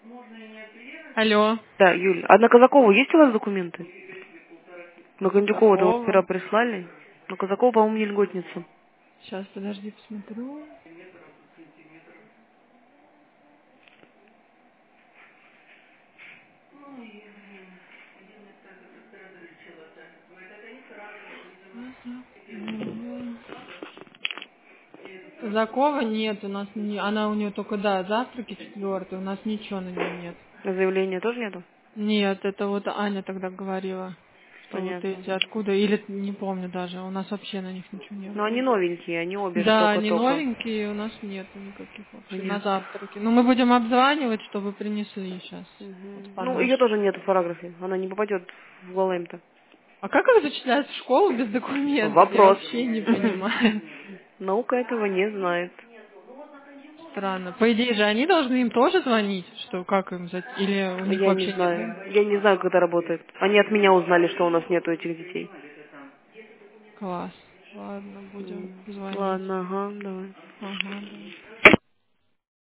Алло. Да, Юль, а на Казакову есть у вас документы? На Кондюкова-то вот вчера Казакова. прислали. На Казакова, по-моему, не льготница. Сейчас, подожди, посмотрю. Казакова нет, у нас не... Она у нее только, да, завтраки 4, у нас ничего на нее нет. А заявления тоже нету? Нет, это вот Аня тогда говорила, что вот Понятно. эти откуда, или не помню даже, у нас вообще на них ничего не Но было. они новенькие, они обе же Да, они только-только. новенькие, у нас нету никаких вообще на Понятно. завтраки. Но мы будем обзванивать, чтобы принесли сейчас. Вот Мгм. по Ну, ее нашей. тоже нету в параграфе. Она не попадет в ГЛМ-то. А как их зачисляют в школу без документов? Я Вопрос. вообще не понимаю. Наука этого не знает. Странно. По идее же они должны им тоже звонить, что как им или у них Я не вообще нет. знаю. Я не знаю, как это работает. Они от меня узнали, что у нас нету этих детей. Класс. Ладно, будем звонить. Ладно, ага, давай. Ага, давай.